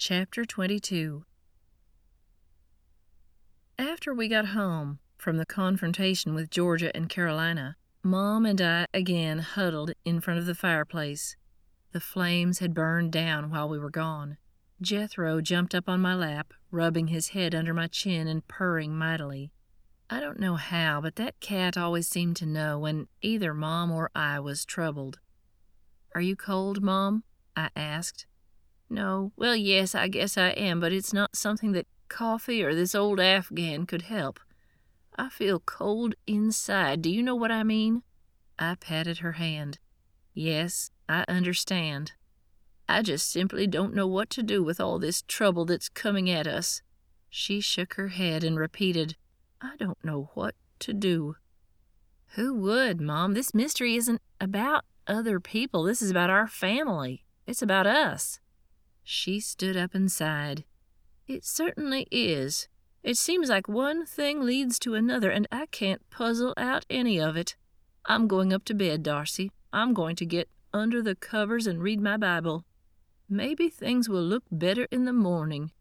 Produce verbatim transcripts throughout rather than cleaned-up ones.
Chapter twenty-two. After we got home from the confrontation with Georgia and Carolina, Mom and I again huddled in front of the fireplace. The flames had burned down while we were gone. Jethro jumped up on my lap, rubbing his head under my chin and purring mightily. I don't know how, but that cat always seemed to know when either Mom or I was troubled. "Are you cold, Mom?" I asked. "No, well, yes, I guess I am, but it's not something that coffee or this old Afghan could help. I feel cold inside. Do you know what I mean?" I patted her hand. "Yes, I understand. I just simply don't know what to do with all this trouble that's coming at us." She shook her head and repeated, "I don't know what to do." "Who would, Mom? This mystery isn't about other people. This is about our family. It's about us." She stood up and sighed. "It certainly is. It seems like one thing leads to another, and I can't puzzle out any of it. I'm going up to bed, Darcy. I'm going to get under the covers and read my Bible. Maybe things will look better in the morning."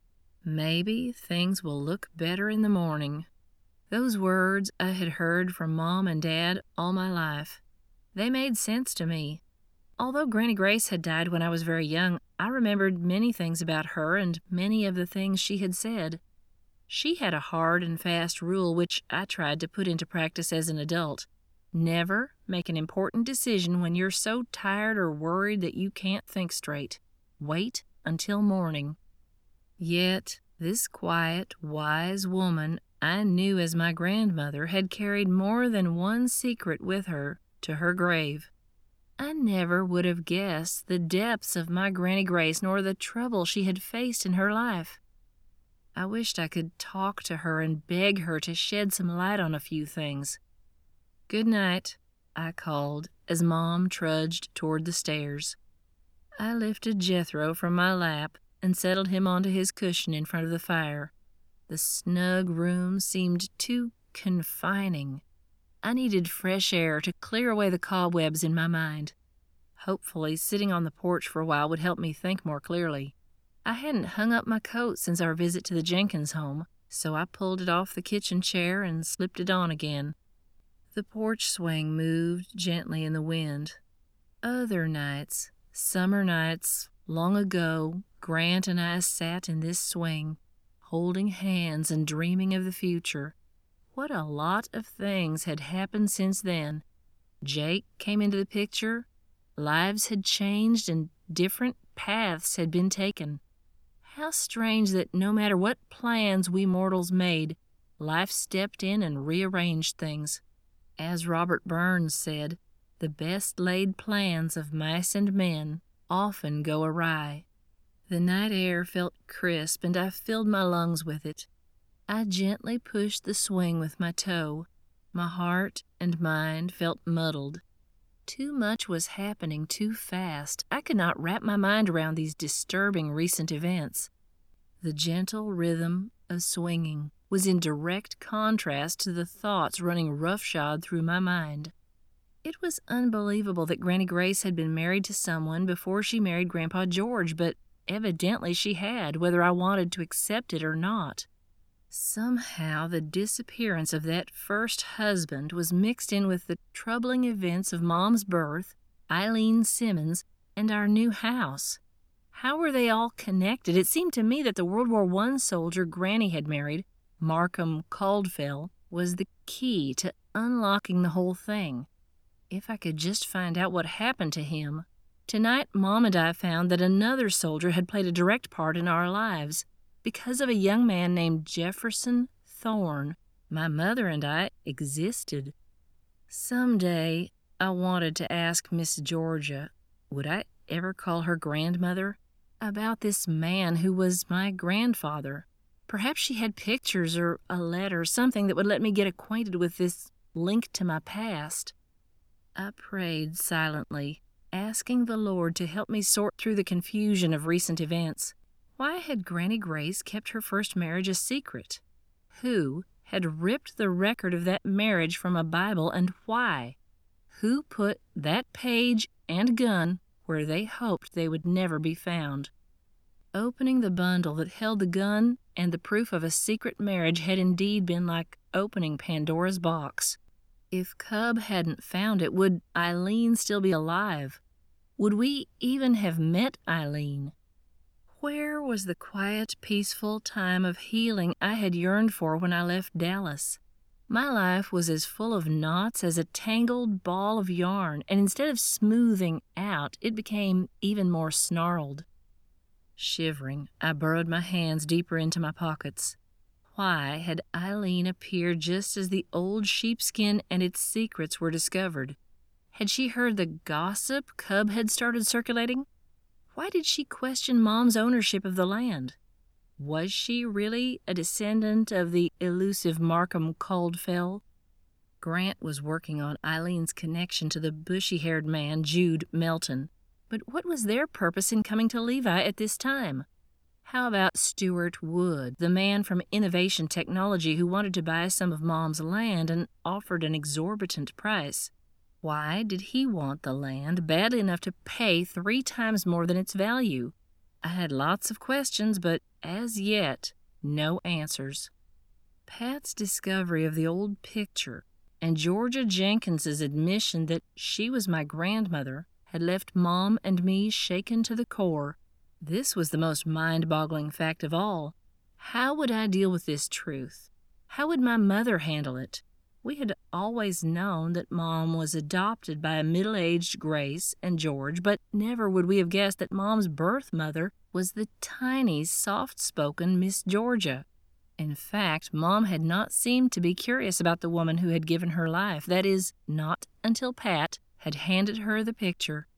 Maybe things will look better in the morning. Those words I had heard from Mom and Dad all my life. They made sense to me. Although Granny Grace had died when I was very young, I remembered many things about her and many of the things she had said. She had a hard and fast rule which I tried to put into practice as an adult. Never make an important decision when you're so tired or worried that you can't think straight. Wait until morning. Yet this quiet, wise woman I knew as my grandmother had carried more than one secret with her to her grave. I never would have guessed the depths of my Granny Grace nor the trouble she had faced in her life. I wished I could talk to her and beg her to shed some light on a few things. "Good night," I called as Mom trudged toward the stairs. I lifted Jethro from my lap and settled him onto his cushion in front of the fire. The snug room seemed too confining. I needed fresh air to clear away the cobwebs in my mind. Hopefully, sitting on the porch for a while would help me think more clearly. I hadn't hung up my coat since our visit to the Jenkins home, so I pulled it off the kitchen chair and slipped it on again. The porch swing moved gently in the wind. Other nights, summer nights, long ago, Grant and I sat in this swing, holding hands and dreaming of the future. What a lot of things had happened since then. Jake came into the picture. Lives had changed and different paths had been taken. How strange that no matter what plans we mortals made, life stepped in and rearranged things. As Robert Burns said, the best laid plans of mice and men often go awry. The night air felt crisp and I filled my lungs with it. I gently pushed the swing with my toe. My heart and mind felt muddled. Too much was happening too fast. I could not wrap my mind around these disturbing recent events. The gentle rhythm of swinging was in direct contrast to the thoughts running roughshod through my mind. It was unbelievable that Granny Grace had been married to someone before she married Grandpa George, but evidently she had, whether I wanted to accept it or not. Somehow the disappearance of that first husband was mixed in with the troubling events of Mom's birth, Eileen Simmons, and our new house. How were they all connected? It seemed to me that the World War One soldier Granny had married, Markham Caldwell, was the key to unlocking the whole thing. If I could just find out what happened to him. Tonight, Mom and I found that another soldier had played a direct part in our lives. Because of a young man named Jefferson Thorne, my mother and I existed. Someday, I wanted to ask Miss Georgia, would I ever call her grandmother, about this man who was my grandfather. Perhaps she had pictures or a letter, something that would let me get acquainted with this link to my past. I prayed silently, asking the Lord to help me sort through the confusion of recent events. Why had Granny Grace kept her first marriage a secret? Who had ripped the record of that marriage from a Bible, and why? Who put that page and gun where they hoped they would never be found? Opening the bundle that held the gun and the proof of a secret marriage had indeed been like opening Pandora's box. If Cub hadn't found it, would Eileen still be alive? Would we even have met Eileen? Where was the quiet, peaceful time of healing I had yearned for when I left Dallas? My life was as full of knots as a tangled ball of yarn, and instead of smoothing out, it became even more snarled. Shivering, I burrowed my hands deeper into my pockets. Why had Eileen appeared just as the old sheepskin and its secrets were discovered? Had she heard the gossip Cub had started circulating? Why did she question Mom's ownership of the land? Was she really a descendant of the elusive Markham Caldfell? Grant was working on Eileen's connection to the bushy-haired man, Jude Melton. But what was their purpose in coming to Levi at this time? How about Stuart Wood, the man from Innovation Technology who wanted to buy some of Mom's land and offered an exorbitant price? Why did he want the land badly enough to pay three times more than its value? I had lots of questions, but as yet, no answers. Pat's discovery of the old picture and Georgia Jenkins's admission that she was my grandmother had left Mom and me shaken to the core. This was the most mind-boggling fact of all. How would I deal with this truth? How would my mother handle it? We had always known that Mom was adopted by a middle-aged Grace and George, but never would we have guessed that Mom's birth mother was the tiny, soft-spoken Miss Georgia. In fact, Mom had not seemed to be curious about the woman who had given her life. That is, not until Pat had handed her the picture.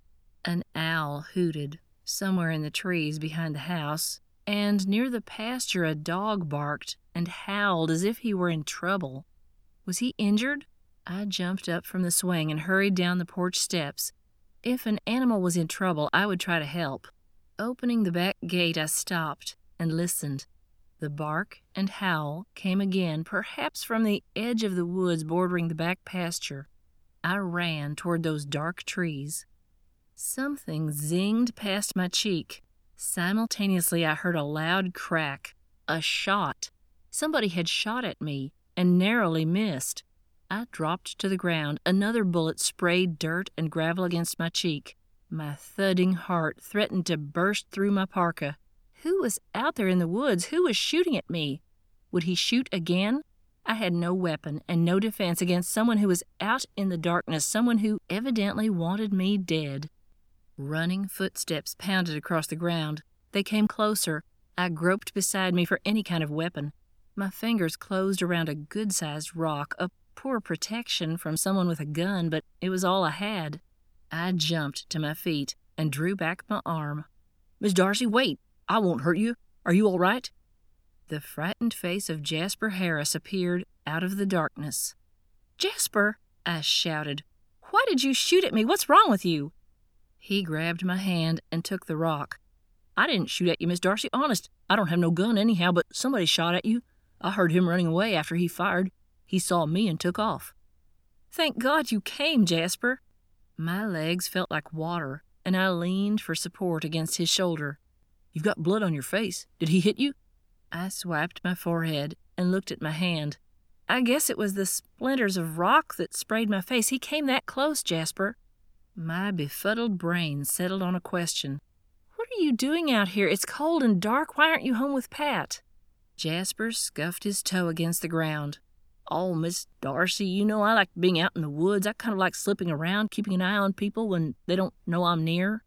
An owl hooted somewhere in the trees behind the house, and near the pasture a dog barked and howled as if he were in trouble. Was he injured? I jumped up from the swing and hurried down the porch steps. If an animal was in trouble, I would try to help. Opening the back gate, I stopped and listened. The bark and howl came again, perhaps from the edge of the woods bordering the back pasture. I ran toward those dark trees. Something zinged past my cheek. Simultaneously, I heard a loud crack. A shot. Somebody had shot at me and narrowly missed. I dropped to the ground. Another bullet sprayed dirt and gravel against my cheek. My thudding heart threatened to burst through my parka. Who was out there in the woods? Who was shooting at me? Would he shoot again? I had no weapon and no defense against someone who was out in the darkness, someone who evidently wanted me dead. Running footsteps pounded across the ground. They came closer. I groped beside me for any kind of weapon. My fingers closed around a good-sized rock, a poor protection from someone with a gun, but it was all I had. I jumped to my feet and drew back my arm. "Miss Darcy, wait! I won't hurt you. Are you all right?" The frightened face of Jasper Harris appeared out of the darkness. "Jasper!" I shouted. "Why did you shoot at me? What's wrong with you?" He grabbed my hand and took the rock. "I didn't shoot at you, Miss Darcy. Honest, I don't have no gun anyhow, but somebody shot at you. I heard him running away after he fired. He saw me and took off." "Thank God you came, Jasper." My legs felt like water, and I leaned for support against his shoulder. "You've got blood on your face. Did he hit you?" I swiped my forehead and looked at my hand. "I guess it was the splinters of rock that sprayed my face. He came that close, Jasper." My befuddled brain settled on a question. "What are you doing out here? It's cold and dark. Why aren't you home with Pat?" Jasper scuffed his toe against the ground. "Oh, Miss Darcy, you know I like being out in the woods. I kind of like slipping around, keeping an eye on people when they don't know I'm near."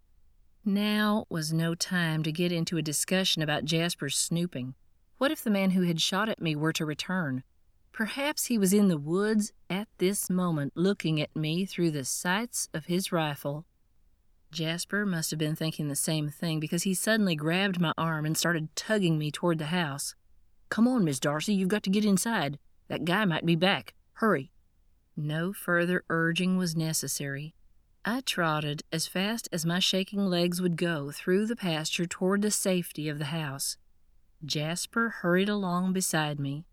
Now was no time to get into a discussion about Jasper's snooping. What if the man who had shot at me were to return? Perhaps he was in the woods at this moment looking at me through the sights of his rifle. Jasper must have been thinking the same thing because he suddenly grabbed my arm and started tugging me toward the house. "Come on, Miss Darcy, you've got to get inside. That guy might be back. Hurry." No further urging was necessary. I trotted as fast as my shaking legs would go through the pasture toward the safety of the house. Jasper hurried along beside me.